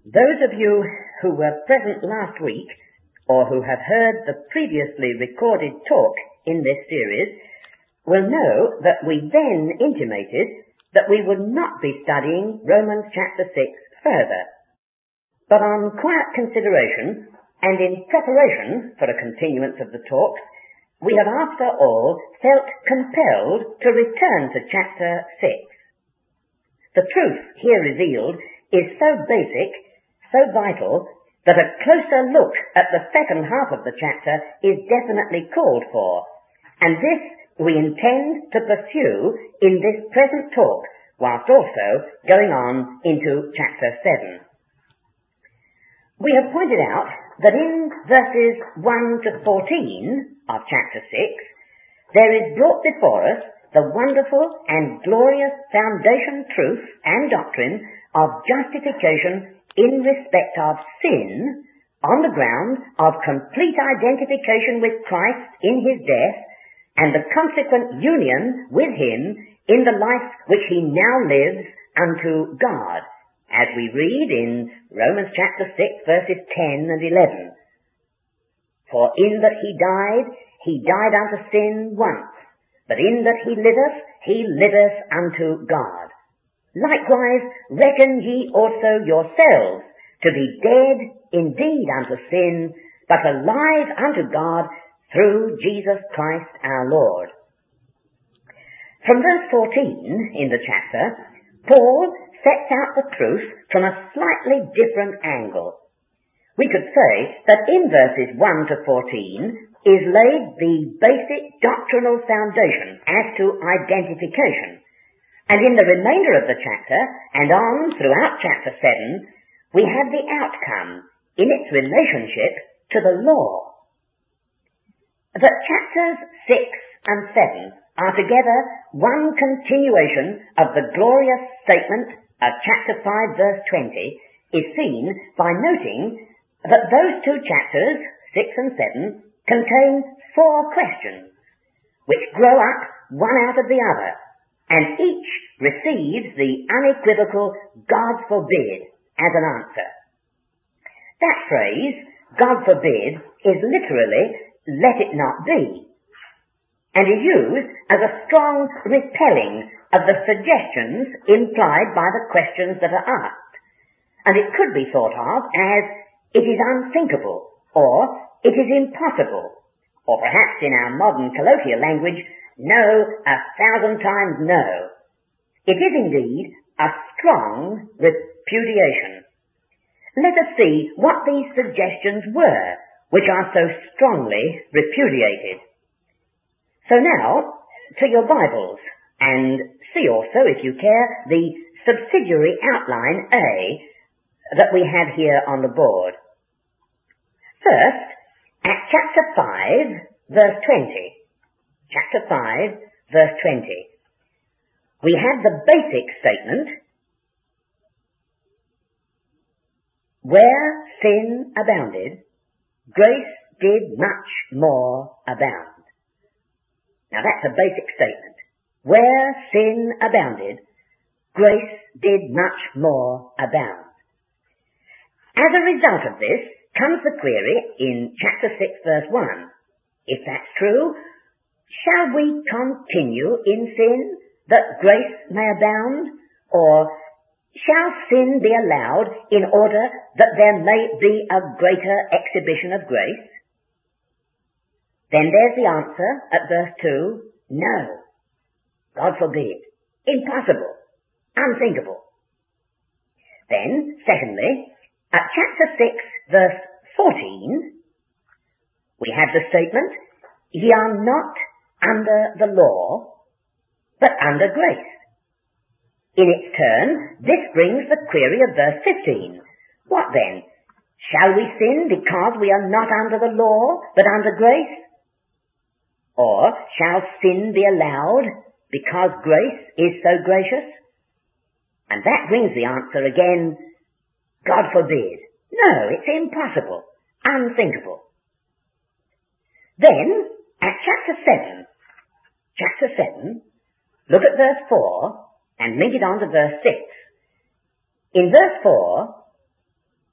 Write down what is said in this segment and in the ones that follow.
Those of you who were present last week, or who have heard the previously recorded talk in this series, will know that we then intimated that we would not be studying Romans chapter 6 further. But on quiet consideration, and in preparation for a continuance of the talks, we have after all felt compelled to return to chapter 6. The truth here revealed is so basic, so vital, that a closer look at the second half of the chapter is definitely called for, and this we intend to pursue in this present talk, whilst also going on into chapter 7. We have pointed out that in verses 1 to 14 of chapter 6, there is brought before us the wonderful and glorious foundation truth and doctrine of justification in respect of sin on the ground of complete identification with Christ in his death and the consequent union with him in the life which he now lives unto God, as we read in Romans chapter 6 verses 10 and 11. For in that he died unto sin once, but in that he liveth unto God. Likewise reckon ye also yourselves to be dead indeed unto sin, but alive unto God through Jesus Christ our Lord. From verse 14 in the chapter, Paul sets out the truth from a slightly different angle. We could say that in verses 1 to 14 is laid the basic doctrinal foundation as to identification. And in the remainder of the chapter, and on throughout chapter 7, we have the outcome in its relationship to the law. But chapters 6 and 7 are together one continuation of the glorious statement of chapter 5 verse 20 is seen by noting that those two chapters, 6 and 7, contain 4 questions, which grow up one out of the other, and each receives the unequivocal God forbid as an answer. That phrase, God forbid, is literally let it not be, and is used as a strong repelling of the suggestions implied by the questions that are asked, and it could be thought of as it is unthinkable, or it is impossible, or perhaps in our modern colloquial language, no, 1,000 times no. It is indeed a strong repudiation. Let us see what these suggestions were, which are so strongly repudiated. So now, to your Bibles, and see also, if you care, the subsidiary outline A that we have here on the board. First, at chapter 5, verse 20. Chapter 5, verse 20. We have the basic statement, where sin abounded, grace did much more abound. Now that's a basic statement. Where sin abounded, grace did much more abound. As a result of this comes the query in chapter 6 verse 1. If that's true, shall we continue in sin that grace may abound? Or shall sin be allowed in order that there may be a greater exhibition of grace? Then there's the answer at verse 2, no. God forbid. Impossible. Unthinkable. Then, secondly, at chapter 6 verse 14, we have the statement, ye are not under the law, but under grace. In its turn, this brings the query of verse 15. What then? Shall we sin because we are not under the law, but under grace? Or shall sin be allowed because grace is so gracious? And that brings the answer again, God forbid. No, it's impossible, unthinkable. Then, at chapter 7, look at verse 4 and link it on to verse 6. In verse 4,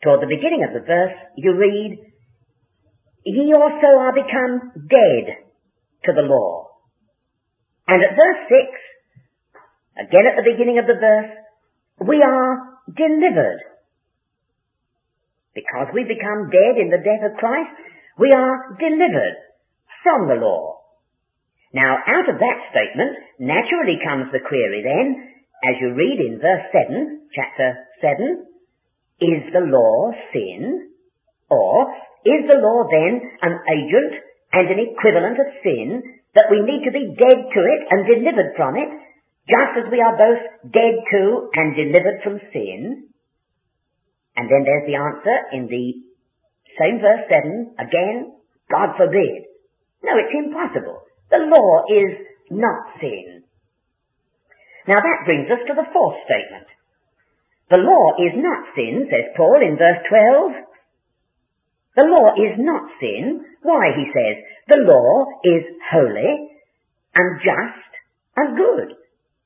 toward the beginning of the verse, you read, "Ye also are become dead to the law." And at verse 6, again at the beginning of the verse, we are delivered. Because we become dead in the death of Christ, we are delivered from the law. Now, out of that statement, naturally comes the query then, as you read in verse 7, chapter 7, is the law sin? Or is the law then an agent and an equivalent of sin that we need to be dead to it and delivered from it, just as we are both dead to and delivered from sin? And then there's the answer in the same verse 7, again, God forbid. No, it's impossible. The law is not sin. Now that brings us to the fourth statement. The law is not sin, says Paul in verse 12. The law is not sin. Why, he says, the law is holy and just and good.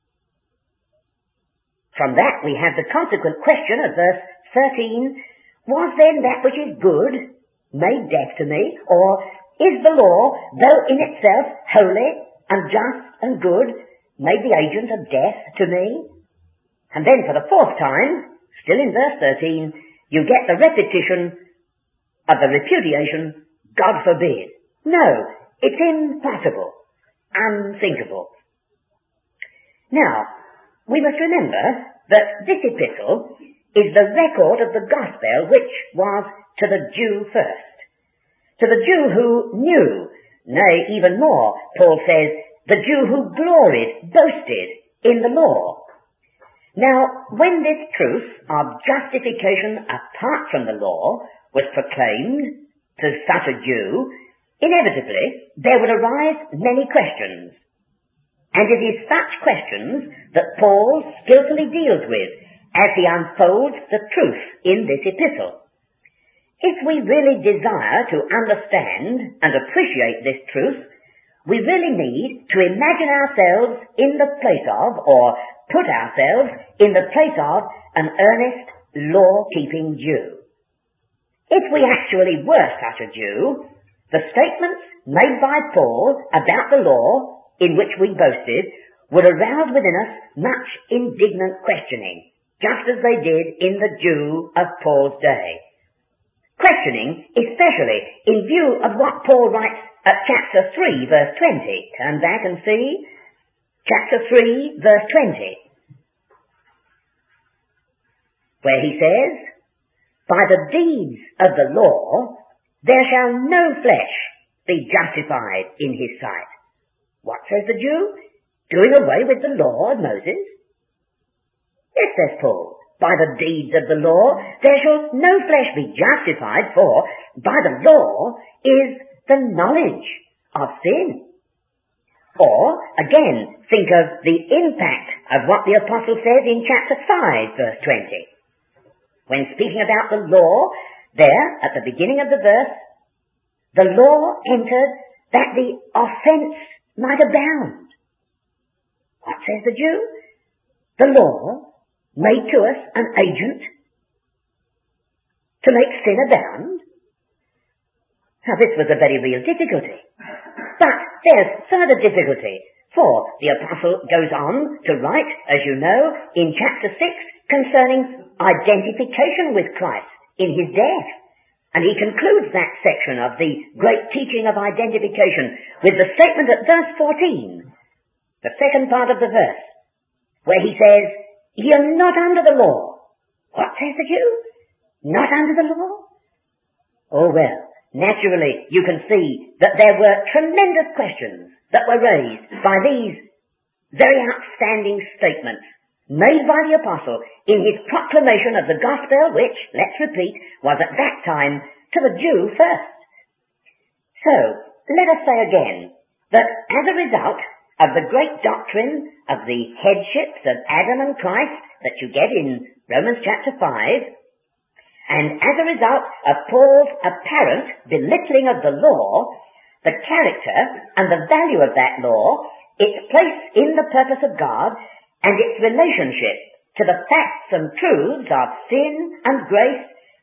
From that we have the consequent question of verse 13, was then that which is good made death to me, or is the law, though in itself holy and just and good, made the agent of death to me? And then for the fourth time, still in verse 13, you get the repetition of the repudiation, God forbid. No, it's impossible, unthinkable. Now, we must remember that this epistle is the record of the gospel which was to the Jew first. To the Jew who knew, nay, even more, Paul says, the Jew who gloried, boasted in the law. Now, when this truth of justification apart from the law was proclaimed to such a Jew, inevitably there would arise many questions. And it is such questions that Paul skillfully deals with as he unfolds the truth in this epistle. If we really desire to understand and appreciate this truth, we really need to imagine ourselves in the place of, or put ourselves in the place of, an earnest, law-keeping Jew. If we actually were such a Jew, the statements made by Paul about the law in which we boasted would arouse within us much indignant questioning, just as they did in the Jew of Paul's day. Questioning, especially in view of what Paul writes at chapter 3, verse 20. Turn back and see. Chapter 3, verse 20. Where he says, by the deeds of the law, there shall no flesh be justified in his sight. What says the Jew? Doing away with the law of Moses? Yes, says Paul. By the deeds of the law, there shall no flesh be justified, for by the law is the knowledge of sin. Or, again, think of the impact of what the apostle says in chapter 5, verse 20. When speaking about the law, there, at the beginning of the verse, the law entered that the offence might abound. What says the Jew? The law made to us an agent to make sin abound? Now this was a very real difficulty. But there's further difficulty, for the apostle goes on to write, as you know, in chapter 6 concerning identification with Christ in his death. And he concludes that section of the great teaching of identification with the statement at verse 14, the second part of the verse, where he says, ye are not under the law. What says the Jew? Not under the law? Oh well, naturally you can see that there were tremendous questions that were raised by these very outstanding statements made by the apostle in his proclamation of the gospel, which, let's repeat, was at that time to the Jew first. So, let us say again that as a result of the great doctrine of the headships of Adam and Christ that you get in Romans chapter 5, and as a result of Paul's apparent belittling of the law, the character and the value of that law, its place in the purpose of God, and its relationship to the facts and truths of sin and grace,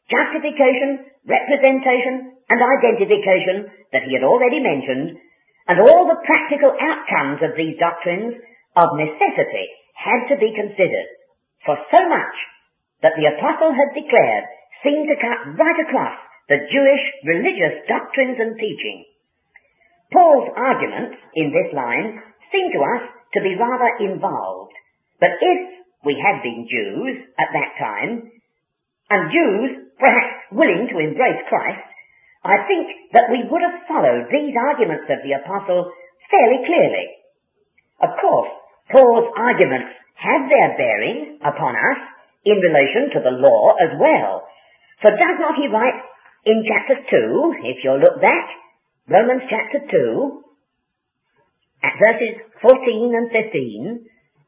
justification, representation, and identification that he had already mentioned, and all the practical outcomes of these doctrines of necessity had to be considered, for so much that the apostle had declared seemed to cut right across the Jewish religious doctrines and teaching. Paul's arguments in this line seem to us to be rather involved, but if we had been Jews at that time, and Jews perhaps willing to embrace Christ, I think that we would have followed these arguments of the apostle fairly clearly. Of course, Paul's arguments have their bearing upon us in relation to the law as well. For does not he write in chapter 2, if you'll look back, Romans chapter 2, at verses 14 and 15,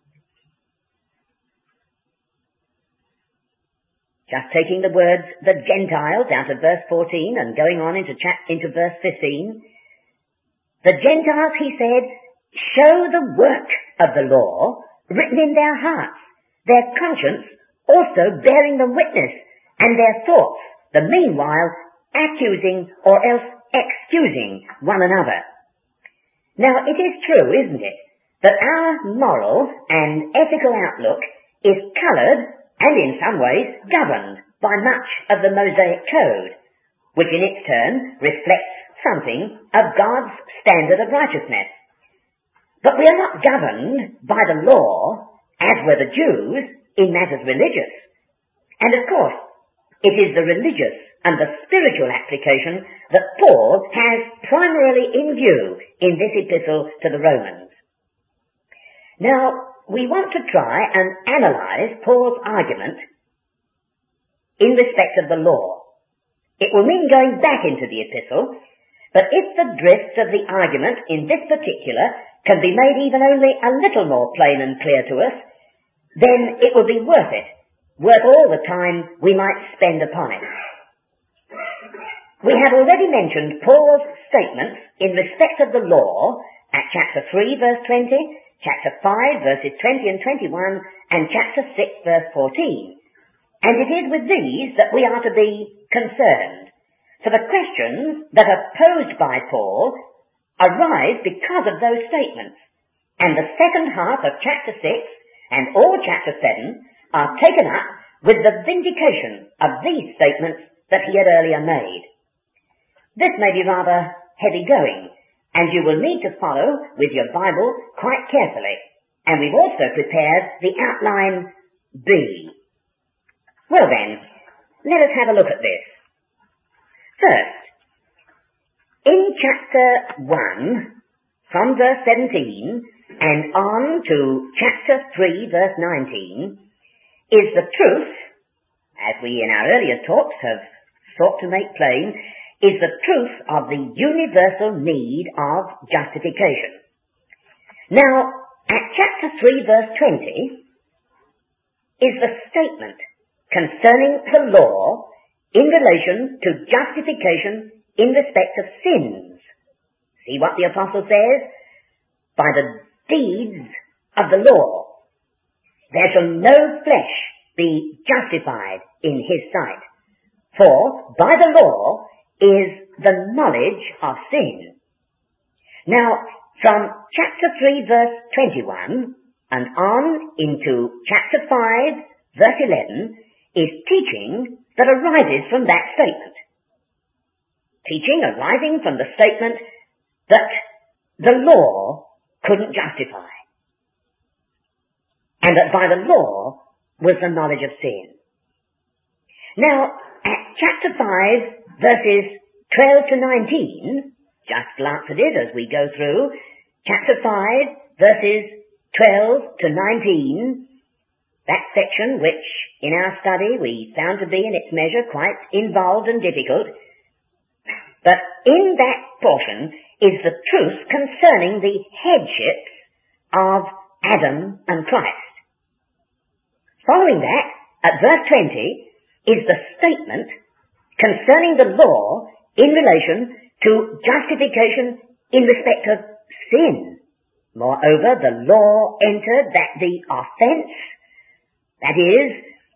just taking the words, the Gentiles, out of verse 14 and going on into verse 15, the Gentiles, he said, show the work of the law written in their hearts, their conscience also bearing them witness, and their thoughts, the meanwhile accusing or else excusing one another. Now, it is true, isn't it, that our moral and ethical outlook is coloured and in some ways governed by much of the Mosaic Code, which in its turn reflects something of God's standard of righteousness. But we are not governed by the law, as were the Jews, in matters religious. And of course, it is the religious and the spiritual application that Paul has primarily in view in this epistle to the Romans. Now, we want to try and analyse Paul's argument in respect of the law. It will mean going back into the epistle, but if the drift of the argument in this particular can be made even only a little more plain and clear to us, then it will be worth it, worth all the time we might spend upon it. We have already mentioned Paul's statements in respect of the law at chapter 3 verse 20, chapter 5 verses 20 and 21, and chapter 6 verse 14. And it is with these that we are to be concerned. For the questions that are posed by Paul arise because of those statements. And the second half of chapter 6 and all chapter 7 are taken up with the vindication of these statements that he had earlier made. This may be rather heavy going, and you will need to follow with your Bible quite carefully. And we've also prepared the outline B. Well then, let us have a look at this. First, in chapter 1, from verse 17, and on to chapter 3, verse 19, is the truth, as we in our earlier talks have sought to make plain, is the truth of the universal need of justification. Now, at chapter 3, verse 20, is the statement concerning the law in relation to justification in respect of sins. See what the apostle says? By the deeds of the law, there shall no flesh be justified in his sight. For by the law is the knowledge of sin. Now, from chapter 3, verse 21, and on into chapter 5, verse 11, is teaching that arises from that statement. Teaching arising from the statement that the law couldn't justify, and that by the law was the knowledge of sin. Now, at chapter 5, verses 12 to 19, just glance at it as we go through, chapter 5, verses 12 to 19, that section which in our study we found to be in its measure quite involved and difficult, but in that portion is the truth concerning the headships of Adam and Christ. Following that, at verse 20, is the statement concerning the law in relation to justification in respect of sin. Moreover, the law entered that the offence, that is,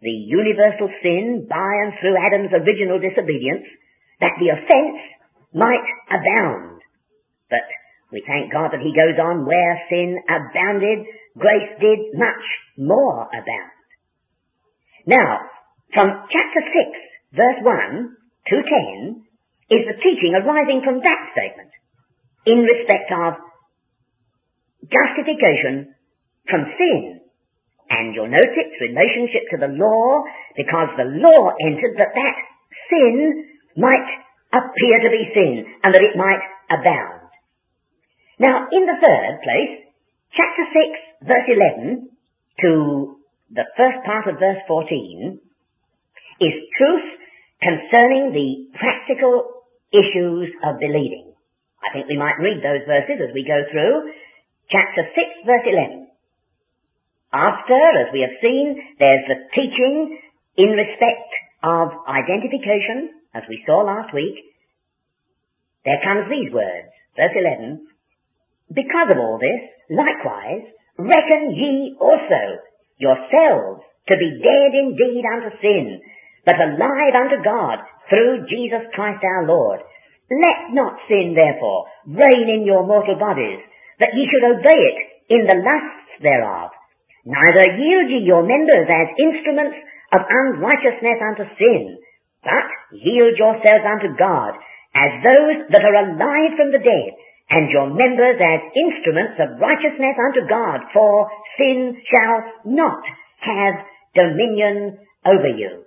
the universal sin by and through Adam's original disobedience, that the offence might abound. But we thank God that he goes on, where sin abounded, grace did much more abound. Now, from chapter 6, verse 1 to 10, is the teaching arising from that statement in respect of justification from sin. And you'll note its relationship to the law, because the law entered that sin might appear to be sin, and that it might abound. Now, in the third place, chapter 6, verse 11, to the first part of verse 14, is truth concerning the practical issues of believing. I think we might read those verses as we go through. Chapter 6, verse 11. After, as we have seen, there's the teaching in respect of identification, as we saw last week. There comes these words, verse 11. Because of all this, likewise, reckon ye also yourselves to be dead indeed unto sin, but alive unto God through Jesus Christ our Lord. Let not sin, therefore, reign in your mortal bodies, that ye should obey it in the lusts thereof. Neither yield ye your members as instruments of unrighteousness unto sin, but yield yourselves unto God as those that are alive from the dead, and your members as instruments of righteousness unto God, for sin shall not have dominion over you.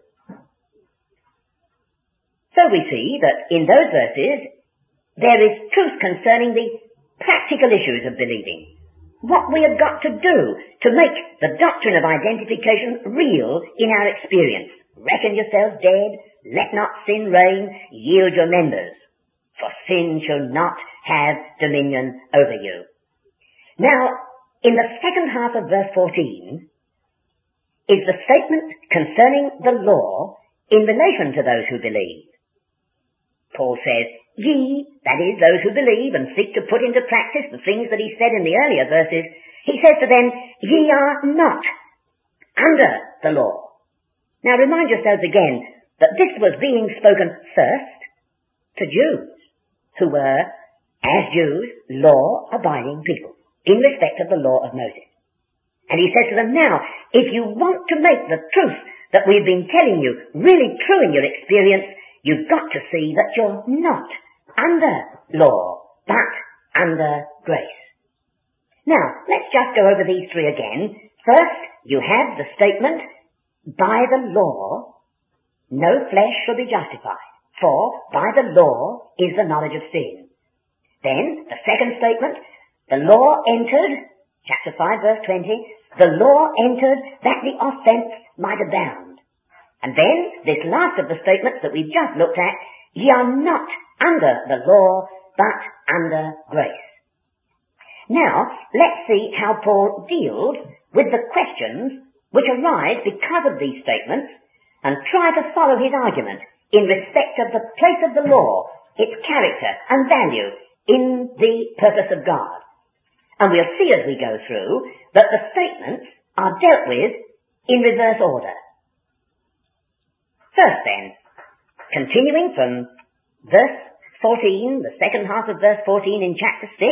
So we see that in those verses there is truth concerning the practical issues of believing. What we have got to do to make the doctrine of identification real in our experience. Reckon yourselves dead, let not sin reign, yield your members, for sin shall not have dominion over you. Now, in the second half of verse 14 is the statement concerning the law in relation to those who believe. Paul says, ye, that is, those who believe and seek to put into practice the things that he said in the earlier verses, he says to them, ye are not under the law. Now remind yourselves again that this was being spoken first to Jews, who were, as Jews, law-abiding people, in respect of the law of Moses. And he says to them, now, if you want to make the truth that we've been telling you really true in your experience, you've got to see that you're not under law, but under grace. Now, let's just go over these three again. First, you have the statement, by the law, no flesh shall be justified, for by the law is the knowledge of sin. Then, the second statement, the law entered, chapter 5, verse 20, the law entered that the offense might abound. And then, this last of the statements that we've just looked at, ye are not under the law, but under grace. Now, let's see how Paul deals with the questions which arise because of these statements, and try to follow his argument in respect of the place of the law, its character and value in the purpose of God. And we'll see as we go through that the statements are dealt with in reverse order. First then, continuing from verse 14, the second half of verse 14 in chapter 6,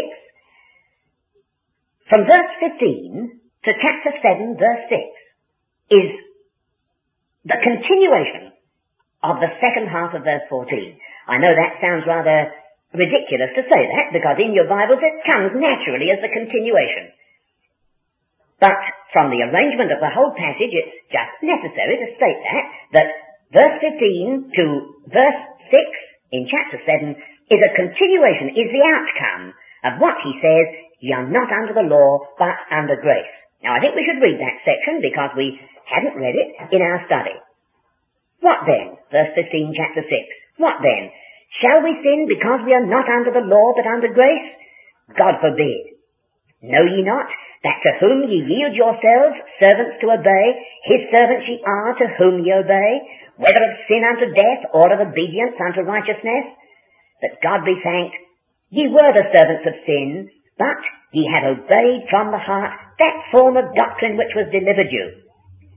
from verse 15 to chapter 7, verse 6, is the continuation of the second half of verse 14. I know that sounds rather ridiculous to say that, because in your Bibles it comes naturally as the continuation. But from the arrangement of the whole passage, it's just necessary to state that verse 15 to verse 6 in chapter 7 is a continuation, is the outcome of what he says, ye are not under the law, but under grace. Now I think we should read that section because we hadn't read it in our study. What then? Verse 15, chapter 6. What then? Shall we sin because we are not under the law, but under grace? God forbid. Know ye not that to whom ye yield yourselves servants to obey, his servants ye are to whom ye obey, whether of sin unto death, or of obedience unto righteousness? That God be thanked, ye were the servants of sin, but ye have obeyed from the heart that form of doctrine which was delivered you.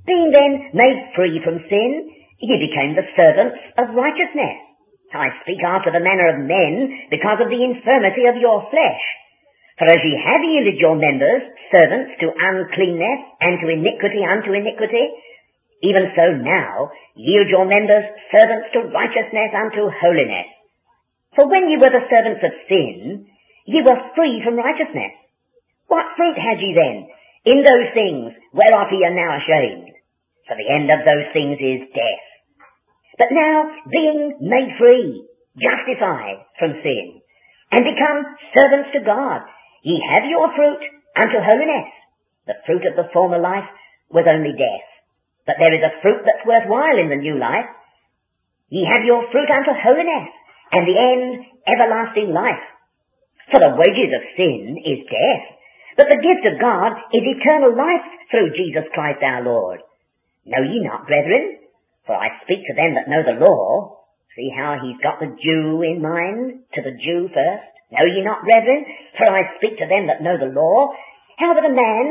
Being then made free from sin, ye became the servants of righteousness. I speak after the manner of men, because of the infirmity of your flesh. For as ye have yielded your members servants to uncleanness, and to iniquity unto iniquity, even so now yield your members servants to righteousness unto holiness. For when ye were the servants of sin, ye were free from righteousness. What fruit had ye then in those things whereof ye are now ashamed? For the end of those things is death. But now, being made free, justified from sin, and become servants to God, ye have your fruit unto holiness. The fruit of the former life was only death. But there is a fruit that's worthwhile in the new life. Ye have your fruit unto holiness, and the end everlasting life. For the wages of sin is death, but the gift of God is eternal life through Jesus Christ our Lord. Know ye not, brethren? For I speak to them that know the law. See how he's got the Jew in mind, to the Jew first. Know ye not, brethren? For I speak to them that know the law, how that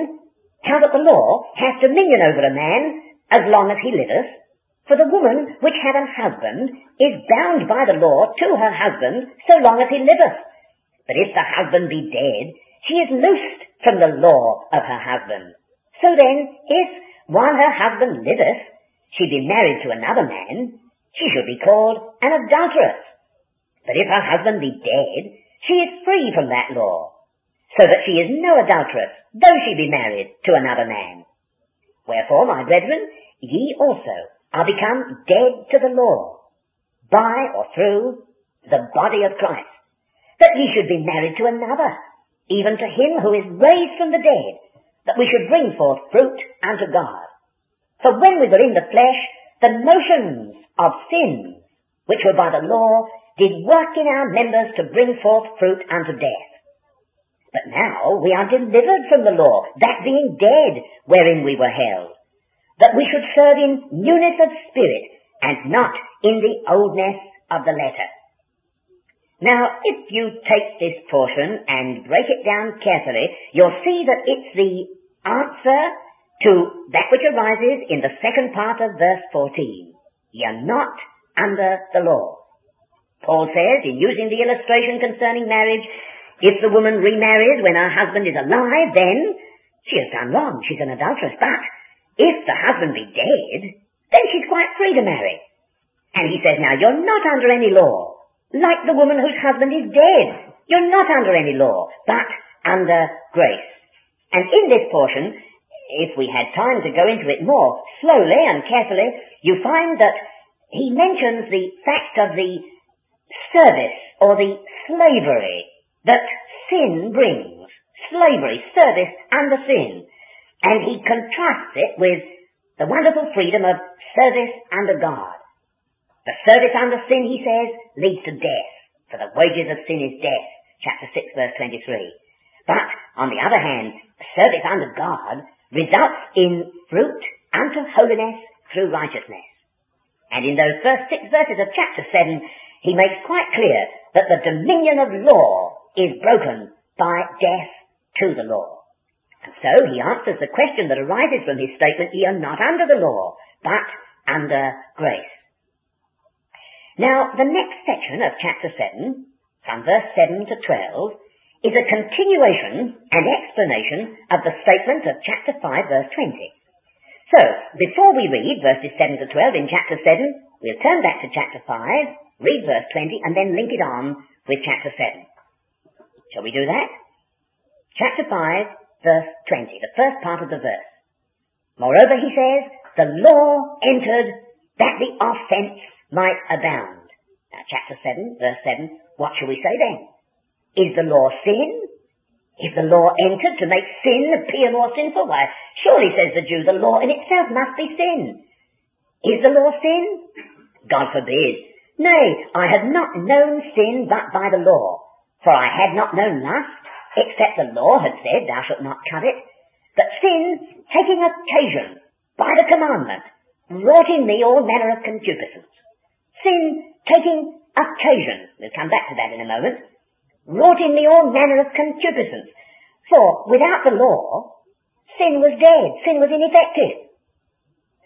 the law hath dominion over a man as long as he liveth. For the woman which hath an husband is bound by the law to her husband so long as he liveth. But if the husband be dead, she is loosed from the law of her husband. So then, if, while her husband liveth, she be married to another man, she should be called an adulteress. But if her husband be dead, she is free from that law, so that she is no adulteress, though she be married to another man. Wherefore, my brethren, ye also are become dead to the law, by or through the body of Christ, that ye should be married to another, even to him who is raised from the dead, that we should bring forth fruit unto God. For when we were in the flesh, the motions of sin, which were by the law, did work in our members to bring forth fruit unto death. But now we are delivered from the law, that being dead wherein we were held, that we should serve in newness of spirit, and not in the oldness of the letter. Now, if you take this portion and break it down carefully, you'll see that it's the answer to that which arises in the second part of verse 14. Ye are not under the law. Paul says, in using the illustration concerning marriage, if the woman remarries when her husband is alive, then she has done wrong. She's an adulteress. But if the husband be dead, then she's quite free to marry. And he says, now, you're not under any law, like the woman whose husband is dead. You're not under any law, but under grace. And in this portion, if we had time to go into it more slowly and carefully, you find that he mentions the fact of the service or the slavery that sin brings. Slavery, service under sin. And he contrasts it with the wonderful freedom of service under God. The service under sin, he says, leads to death. For the wages of sin is death. Chapter 6, verse 23. But, on the other hand, service under God results in fruit unto holiness through righteousness. And in those first 6 verses of chapter 7, he makes quite clear that the dominion of law is broken by death to the law. And so he answers the question that arises from his statement, ye are not under the law, but under grace. Now, the next section of chapter 7, from verse 7 to 12, is a continuation and explanation of the statement of chapter 5, verse 20. So, before we read verses 7 to 12 in chapter 7, we'll turn back to chapter 5, read verse 20, and then link it on with chapter 7. Shall we do that? Chapter 5, verse 20, the first part of the verse. Moreover, he says, the law entered that the offense might abound. Now, chapter 7, verse 7, what shall we say then? Is the law sin? If the law entered to make sin appear more sinful, why, surely, says the Jew, the law in itself must be sin. Is the law sin? God forbid. Nay, I had not known sin but by the law. For I had not known lust, except the law had said, thou shalt not covet. But sin, taking occasion by the commandment, wrought in me all manner of concupiscence. Sin, taking occasion, we'll come back to that in a moment, wrought in me all manner of concupiscence. For without the law, sin was dead, sin was ineffective.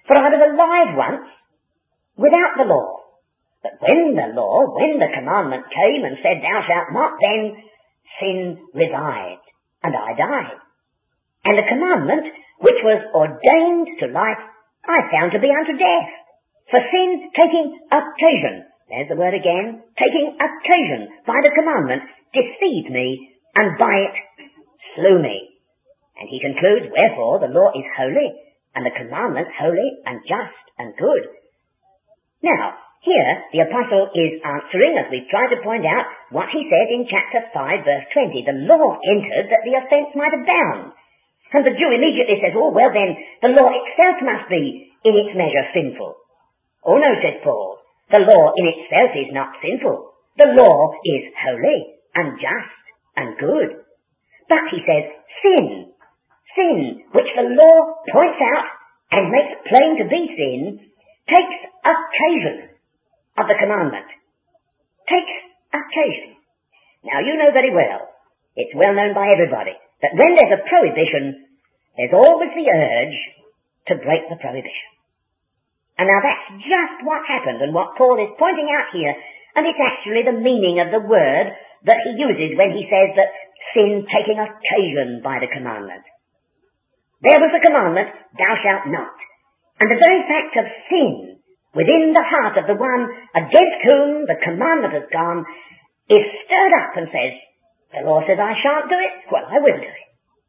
For I was alive once without the law. But when the commandment came and said, thou shalt not, then sin revived, and I died. And the commandment, which was ordained to life, I found to be unto death. For sin taking occasion, there's the word again, taking occasion by the commandment, deceived me, and by it slew me. And he concludes, wherefore the law is holy, and the commandment holy and just and good. Now, here the apostle is answering, as we've tried to point out, what he said in chapter 5, verse 20. The law entered that the offence might abound. And the Jew immediately says, oh, well then, the law itself must be in its measure sinful. Oh no, says Paul, the law in itself is not sinful. The law is holy and just and good. But he says, sin, which the law points out and makes plain to be sin, takes occasion of the commandment. Takes occasion. Now you know very well, it's well known by everybody, that when there's a prohibition, there's always the urge to break the prohibition. And now that's just what happened and what Paul is pointing out here, and it's actually the meaning of the word that he uses when he says that sin taking occasion by the commandment. There was the commandment, thou shalt not. And the very fact of sin within the heart of the one against whom the commandment has gone is stirred up and says, the law says I shan't do it, well I will do it.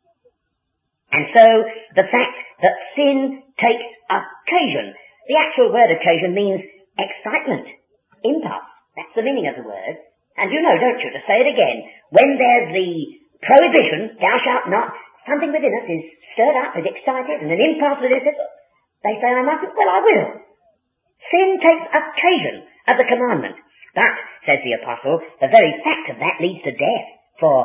And so the fact that sin takes occasion, the actual word occasion means excitement, impulse. That's the meaning of the word. And you know, don't you, to say it again, when there's the prohibition, thou shalt not, something within us is stirred up, is excited, and an impulse within us, they say I mustn't, well I will. Sin takes occasion of the commandment. But, says the apostle, the very fact of that leads to death. For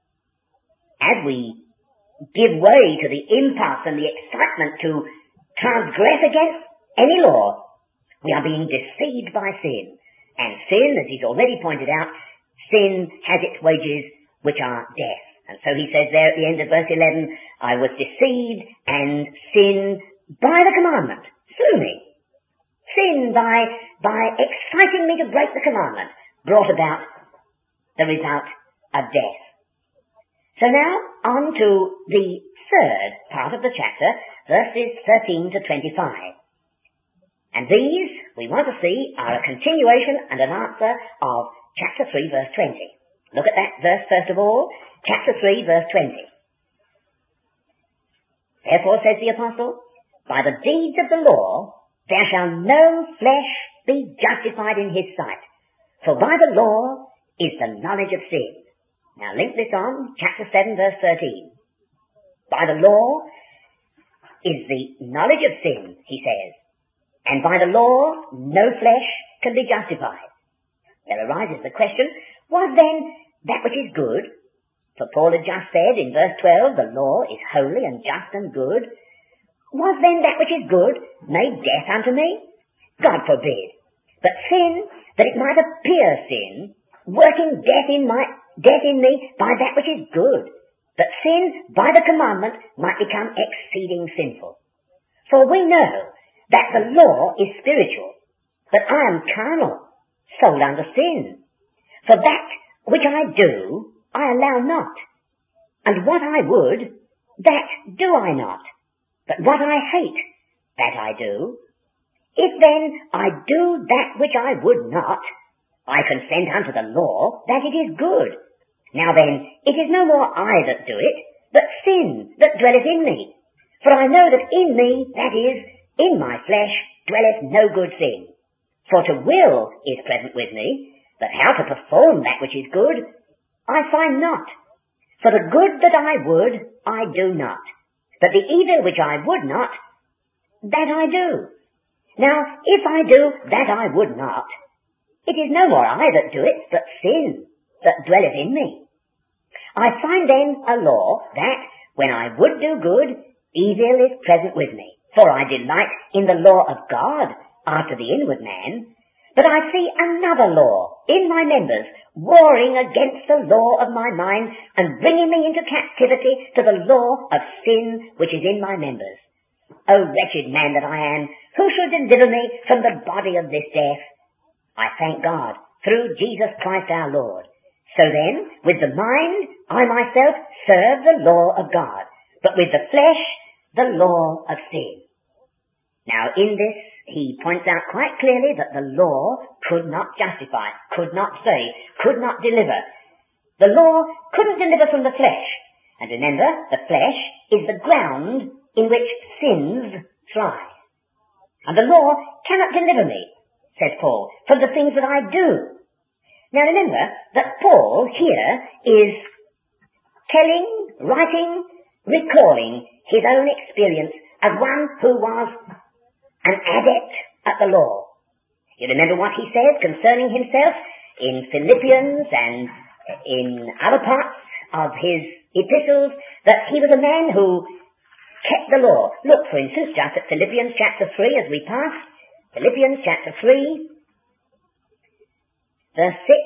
as we give way to the impulse and the excitement to transgress against any law, we are being deceived by sin. And sin, as he's already pointed out, sin has its wages, which are death. And so he says there at the end of verse 11, I was deceived, and sin by the commandment slew me. Sin by exciting me to break the commandment brought about the result of death. So now on to the third part of the chapter, verses 13 to 25. And these, we want to see, are a continuation and an answer of chapter 3, verse 20. Look at that verse first of all, chapter 3, verse 20. Therefore, says the apostle, by the deeds of the law, there shall no flesh be justified in his sight, for by the law is the knowledge of sin. Now link this on, chapter 7, verse 13. By the law is the knowledge of sin, he says, and by the law no flesh can be justified. There arises the question, was then that which is good? For Paul had just said in verse 12, the law is holy and just and good. Was then that which is good made death unto me? God forbid. But sin, that it might appear sin, working death in me by that which is good, that sin by the commandment might become exceeding sinful. For we know that the law is spiritual, but I am carnal, sold under sin. For that which I do, I allow not, and what I would, that do I not. But what I hate, that I do. If then I do that which I would not, I consent unto the law that it is good. Now then, it is no more I that do it, but sin that dwelleth in me. For I know that in me, that is, in my flesh, dwelleth no good thing. For to will is present with me, but how to perform that which is good, I find not. For the good that I would, I do not. But the evil which I would not, that I do. Now, if I do that I would not, it is no more I that do it, but sin that dwelleth in me. I find then a law that, when I would do good, evil is present with me. For I delight in the law of God after the inward man, but I see another law in my members, warring against the law of my mind, and bringing me into captivity to the law of sin which is in my members. O wretched man that I am, who shall deliver me from the body of this death? I thank God, through Jesus Christ our Lord. So then, with the mind, I myself serve the law of God, but with the flesh, the law of sin. Now in this, he points out quite clearly that the law could not justify, could not save, could not deliver. The law couldn't deliver from the flesh. And remember, the flesh is the ground in which sins thrive. And the law cannot deliver me, says Paul, from the things that I do. Now remember that Paul here is telling, writing, recalling his own experience as one who was an adept at the law. You remember what he says concerning himself in Philippians and in other parts of his epistles, that he was a man who kept the law. Look, for instance, just at Philippians chapter 3 as we pass. Philippians chapter 3, verse 6.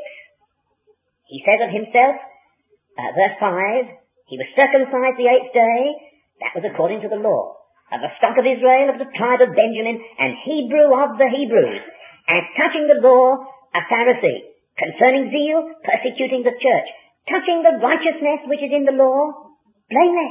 He says of himself, verse 5, he was circumcised the 8th day. That was according to the law. Of the stock of Israel, of the tribe of Benjamin, and Hebrew of the Hebrews. As touching the law, a Pharisee. Concerning zeal, persecuting the church. Touching the righteousness which is in the law, blameless.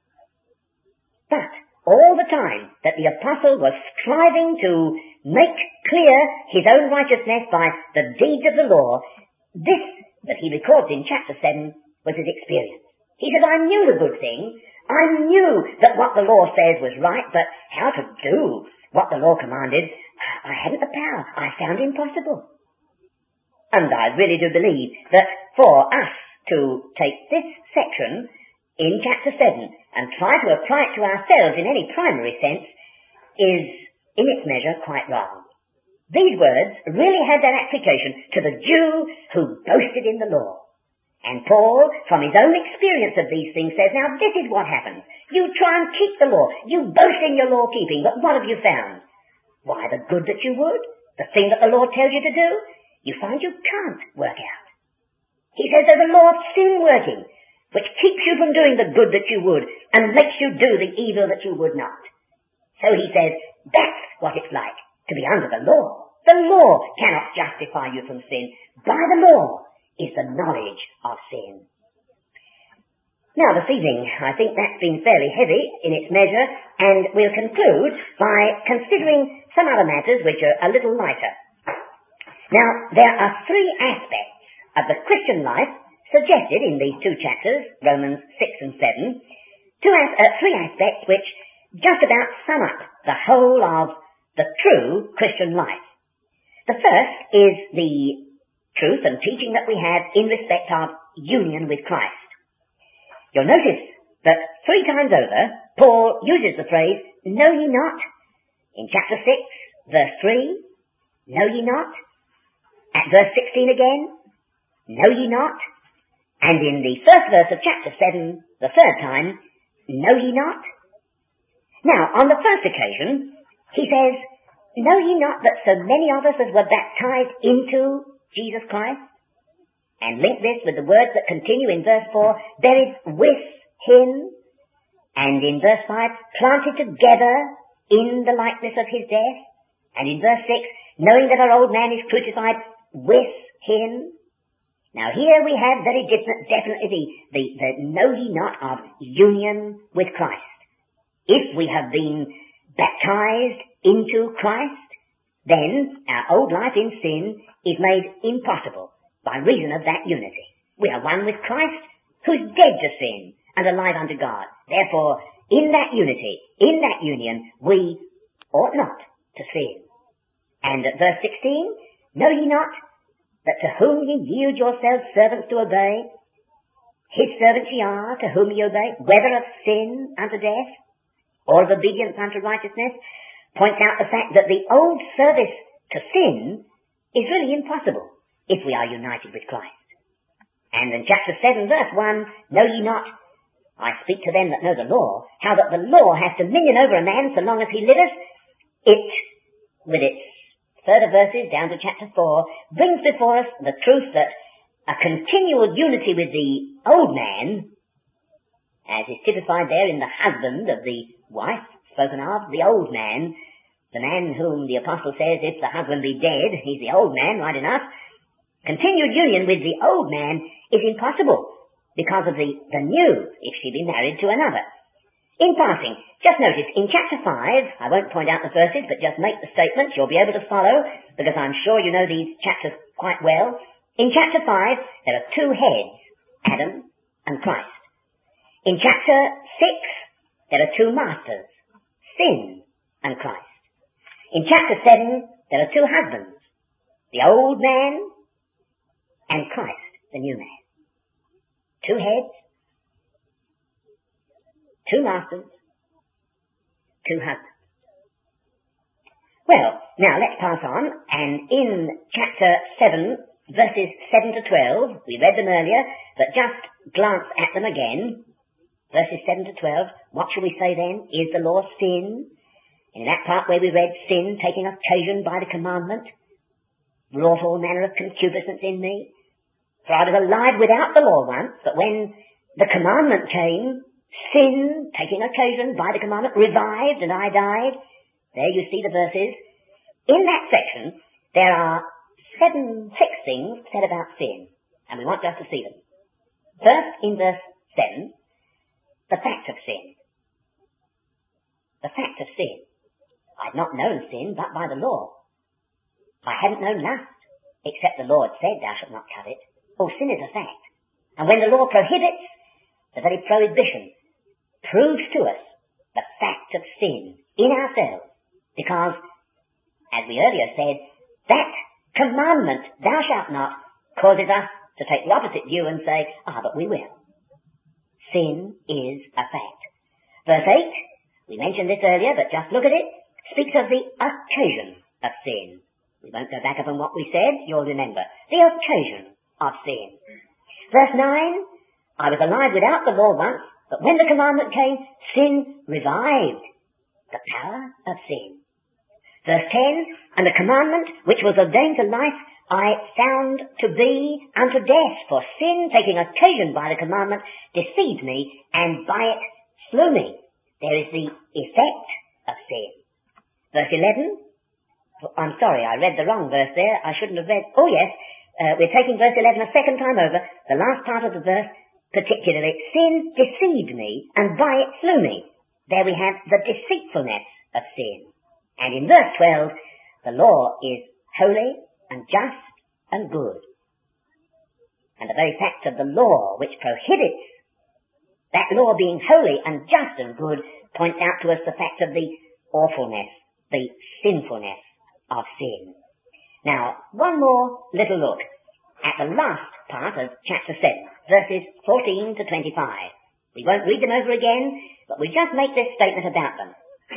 But all the time that the apostle was striving to make clear his own righteousness by the deeds of the law, this that he records in chapter 7 was his experience. He said, I knew the good thing. I knew that what the law says was right, but how to do what the law commanded, I hadn't the power. I found impossible. And I really do believe that for us to take this section in chapter 7 and try to apply it to ourselves in any primary sense is, in its measure, quite wrong. These words really had their application to the Jew who boasted in the law. And Paul, from his own experience of these things, says, now this is what happens. You try and keep the law. You boast in your law keeping, but what have you found? Why, the good that you would, the thing that the Lord tells you to do, you find you can't work out. He says there's a law of sin working, which keeps you from doing the good that you would, and makes you do the evil that you would not. So he says, that's what it's like to be under the law. The law cannot justify you from sin. By the law is the knowledge of sin. Now this evening, I think that's been fairly heavy in its measure, and we'll conclude by considering some other matters which are a little lighter. Now, there are three aspects of the Christian life suggested in these two chapters, Romans 6 and 7, three aspects which just about sum up the whole of the true Christian life. The first is the truth and teaching that we have in respect of union with Christ. You'll notice that 3 times over, Paul uses the phrase, know ye not? In chapter 6, verse 3, know ye not? At verse 16 again, know ye not? And in the first verse of chapter 7, the third time, know ye not? Now, on the first occasion, he says, know ye not that so many of us as were baptized into Jesus Christ? And link this with the words that continue in verse 4, buried with him, and in verse 5, planted together in the likeness of his death, and in verse 6, knowing that our old man is crucified with him. Now here we have very definitely the know ye not of union with Christ. If we have been baptized into Christ, then our old life in sin is made impossible by reason of that unity. We are one with Christ, who's dead to sin and alive unto God. Therefore, in that unity, in that union, we ought not to sin. And at verse 16, know ye not that to whom ye yield yourselves servants to obey, his servants ye are, to whom ye obey, whether of sin unto death, or of obedience unto righteousness, points out the fact that the old service to sin is really impossible if we are united with Christ. And in chapter 7, verse 1, know ye not, I speak to them that know the law, how that the law hath dominion over a man so long as he liveth. It, with its further verses down to chapter 4, brings before us the truth that a continual unity with the old man, as is typified there in the husband of the wife, spoken of, the old man, the man whom the apostle says, if the husband be dead, he's the old man, right enough. Continued union with the old man is impossible because of the new, if she be married to another. In passing, just notice, in chapter 5, I won't point out the verses, but just make the statements, you'll be able to follow, because I'm sure you know these chapters quite well. In chapter 5, there are two heads, Adam and Christ. In chapter 6, there are two masters, sin and Christ. In chapter 7, there are two husbands, the old man and Christ, the new man. Two heads, two masters, two husbands. Well, now let's pass on, and in chapter 7, verses 7 to 12, we read them earlier, but just glance at them again. Verses 7 to 12, what shall we say then? Is the law sin? In that part where we read sin, taking occasion by the commandment, wrought all manner of concupiscence in me. For I was alive without the law once, but when the commandment came, sin, taking occasion by the commandment, revived and I died. There you see the verses. In that section, there are six things said about sin, and we want just to see them. First, in verse 7, the fact of sin. The fact of sin. I'd not known sin but by the law. I hadn't known lust, except the Lord said, thou shalt not covet. Oh, sin is a fact. And when the law prohibits, the very prohibition proves to us the fact of sin in ourselves. Because, as we earlier said, that commandment, thou shalt not, causes us to take the opposite view and say, but we will. Sin is a fact. Verse 8, we mentioned this earlier, but just look at it, speaks of the occasion of sin. We won't go back upon what we said, you'll remember. The occasion of sin. Verse 9, I was alive without the law once, but when the commandment came, sin revived the power of sin. Verse 10, and the commandment which was ordained to life I found to be unto death, for sin, taking occasion by the commandment, deceived me, and by it slew me. There is the effect of sin. Verse 11, I'm sorry, I read the wrong verse there. I shouldn't have read. Oh yes, we're taking verse 11 a second time over. The last part of the verse, particularly, sin deceived me, and by it slew me. There we have the deceitfulness of sin. And in verse 12, the law is holy and just and good. And the very fact of the law which prohibits that law being holy and just and good points out to us the fact of the awfulness, the sinfulness of sin. Now, one more little look at the last part of chapter 7, verses 14 to 25. We won't read them over again, but we just make this statement about them.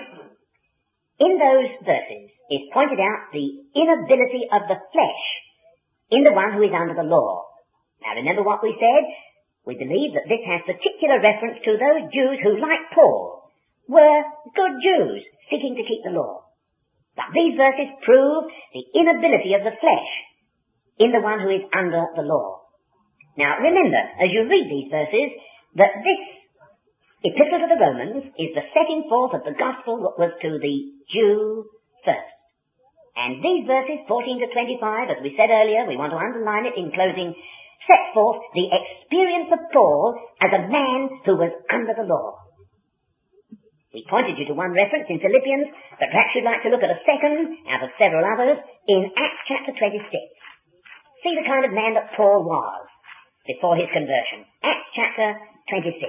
In those verses is pointed out the inability of the flesh in the one who is under the law. Now remember what we said? We believe that this has particular reference to those Jews who, like Paul, were good Jews seeking to keep the law. But these verses prove the inability of the flesh in the one who is under the law. Now remember, as you read these verses, that this epistle to the Romans is the setting forth of the gospel that was to the Jew first. And these verses, 14 to 25, as we said earlier, we want to underline it in closing, set forth the experience of Paul as a man who was under the law. We pointed you to one reference in Philippians, but perhaps you'd like to look at a second out of several others in Acts chapter 26. See the kind of man that Paul was before his conversion. Acts chapter 26.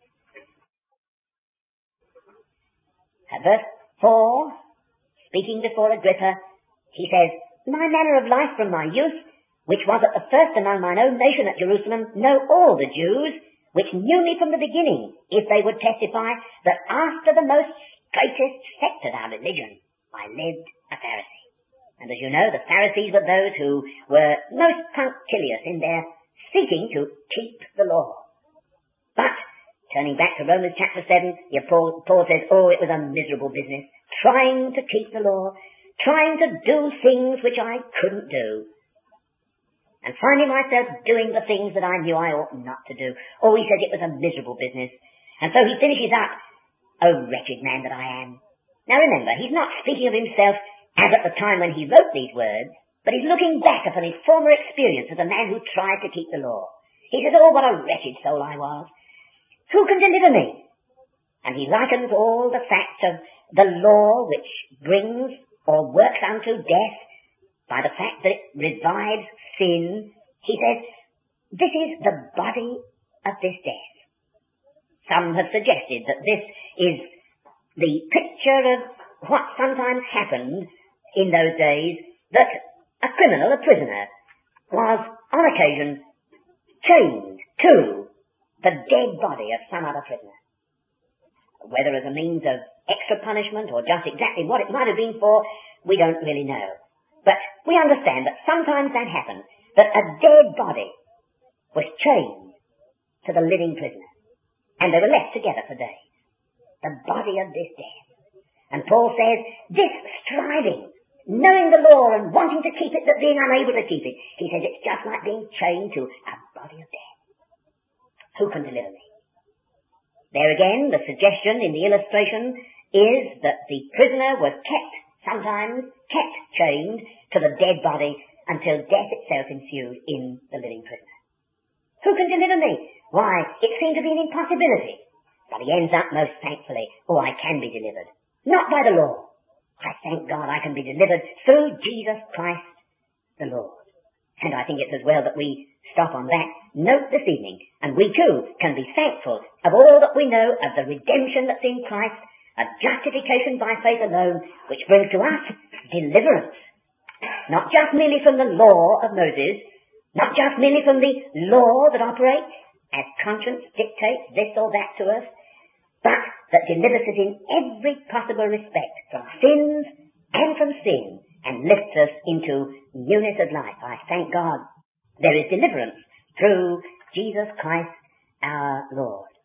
At verse 4, speaking before Agrippa, he says, my manner of life from my youth, which was at the first among mine own nation at Jerusalem, know all the Jews, which knew me from the beginning, if they would testify that after the most straightest sect of our religion, I lived a Pharisee. And as you know, the Pharisees were those who were most punctilious in their seeking to keep the law. But, turning back to Romans chapter 7, Paul says, it was a miserable business, trying to keep the law, trying to do things which I couldn't do, and finding myself doing the things that I knew I ought not to do. He says it was a miserable business. And so he finishes up O wretched man that I am. Now remember, he's not speaking of himself as at the time when he wrote these words, but he's looking back upon his former experience as a man who tried to keep the law. He says, oh, what a wretched soul I was. Who can deliver me? And he likens all the facts of the law which brings or works unto death by the fact that it revives sin. He says, this is the body of this death. Some have suggested that this is the picture of what sometimes happened in those days, that a criminal, a prisoner, was on occasion chained to the dead body of some other prisoner. Whether as a means of extra punishment or just exactly what it might have been for, we don't really know. But we understand that sometimes that happened, that a dead body was chained to the living prisoner, and they were left together for days. The body of this death. And Paul says, this striving, knowing the law and wanting to keep it, but being unable to keep it, he says it's just like being chained to a body of death. Who can deliver me? There again, the suggestion in the illustration is that the prisoner was sometimes kept chained to the dead body until death itself ensued in the living prisoner. Who can deliver me? Why, it seemed to be an impossibility. But he ends up most thankfully, I can be delivered. Not by the law. I thank God I can be delivered through Jesus Christ the Lord. And I think it's as well that we stop on that note this evening, and we too can be thankful of all that we know of the redemption that's in Christ, of justification by faith alone, which brings to us deliverance. Not just merely from the law of Moses, not just merely from the law that operates as conscience dictates this or that to us, but that delivers us in every possible respect from sins and from sin, and lifts us into newness of life. I thank God there is deliverance through Jesus Christ our Lord.